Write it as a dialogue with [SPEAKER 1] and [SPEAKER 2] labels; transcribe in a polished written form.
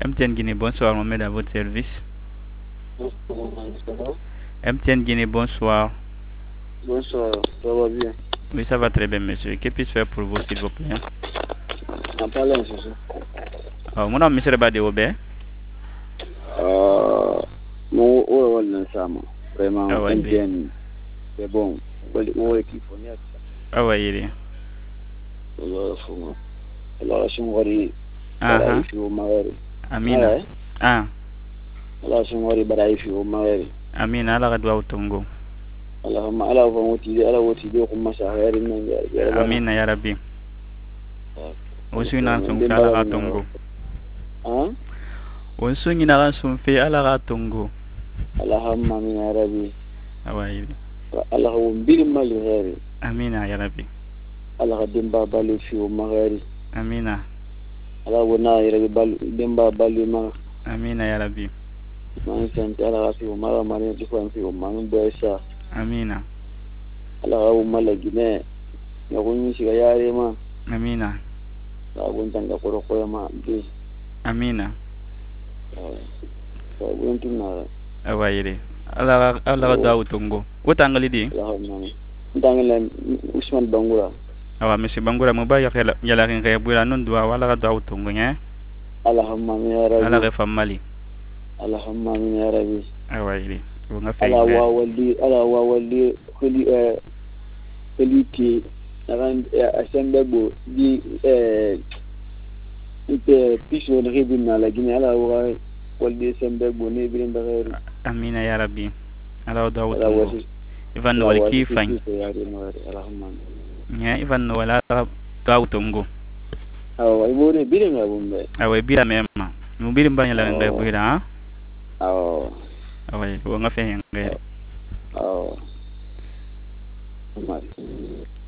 [SPEAKER 1] MTN Guinée, bonsoir, Mohamed à votre service. MTN Guinée, bonsoir.
[SPEAKER 2] Bonsoir, ça va bien?
[SPEAKER 1] Oui, ça va très bien, monsieur. Que puis-je faire pour vous, s'il vous plaît?
[SPEAKER 2] En parlant, c'est ça.
[SPEAKER 1] Mon nom est Monsieur Bade Obé.
[SPEAKER 2] Mon on sama.
[SPEAKER 1] Ah
[SPEAKER 2] Vraiment,
[SPEAKER 1] ouais, oui.
[SPEAKER 2] MTN, c'est bon. On équipe on est
[SPEAKER 1] Ah ouais, il est.
[SPEAKER 2] alors si on va dire bara
[SPEAKER 1] Ah,
[SPEAKER 2] ifi o mawari.
[SPEAKER 1] Amina. Ah,
[SPEAKER 2] Alors si on va dire bara ifi o mawari.
[SPEAKER 1] Amina, ala ka duwawu tongo.
[SPEAKER 2] Allahumma ala fa woti de ko masa hayri nan ya bana.
[SPEAKER 1] Amina, ya Rabbi. Osu ina sun fe
[SPEAKER 2] Ndin
[SPEAKER 1] ala
[SPEAKER 2] bala
[SPEAKER 1] ka
[SPEAKER 2] ni na.
[SPEAKER 1] tongo.
[SPEAKER 2] Ah?
[SPEAKER 1] Osu ina sun fe ala ka tongo.
[SPEAKER 2] Allahumma min ya rabbi.
[SPEAKER 1] Ah ouais, il est.
[SPEAKER 2] Allah ko mbir mal hayri.
[SPEAKER 1] Amina, ya Rabbi.
[SPEAKER 2] Allah ka dimba bali fi o mawari.
[SPEAKER 1] Amina.
[SPEAKER 2] Ala wona yere bal dimba bali ma.
[SPEAKER 1] Amina, ya Rabbi.
[SPEAKER 2] Man sant ala fi o mara mari di ko fi o man boy sa.
[SPEAKER 1] Amina.
[SPEAKER 2] Ala o mala gine ya kunyi shiga yare ma.
[SPEAKER 1] Amina.
[SPEAKER 2] La gun tanga ko ko ma bi.
[SPEAKER 1] Amina.
[SPEAKER 2] Sa gun tunna
[SPEAKER 1] Ah ouais, il est. Ala ka duwawu tongo. Wo tangali di?
[SPEAKER 2] Allahumma. Ndangale Usman Bangura.
[SPEAKER 1] Awa, monsieur Bangura, mo ba yala kin kaya bula non duwa wala ka duwawu tongo nye?
[SPEAKER 2] Allahumma ya rabbi.
[SPEAKER 1] Ala ka famali.
[SPEAKER 2] Allahumma ya rabbi.
[SPEAKER 1] Ah ouais, il est. Wo nga fe
[SPEAKER 2] Ala wa wali kuli ki naran asembebo di piso na ribin na la gine ala wa wali sembebo ne birin da gairu.
[SPEAKER 1] Amina, ya Rabbi. Ala ka duwawu
[SPEAKER 2] Ala
[SPEAKER 1] tongo.
[SPEAKER 2] wasi.
[SPEAKER 1] Ivan no wala kifany.
[SPEAKER 2] Allahumma.
[SPEAKER 1] Nye, Ivan no wala ka duwawu tongo.
[SPEAKER 2] Awa ibore birin ya bumbe.
[SPEAKER 1] Awa, bila mema. Mo bila mba yala kin kaya bula, ha?
[SPEAKER 2] Awa.
[SPEAKER 1] Awa, wo nga fe ngere.
[SPEAKER 2] Awa.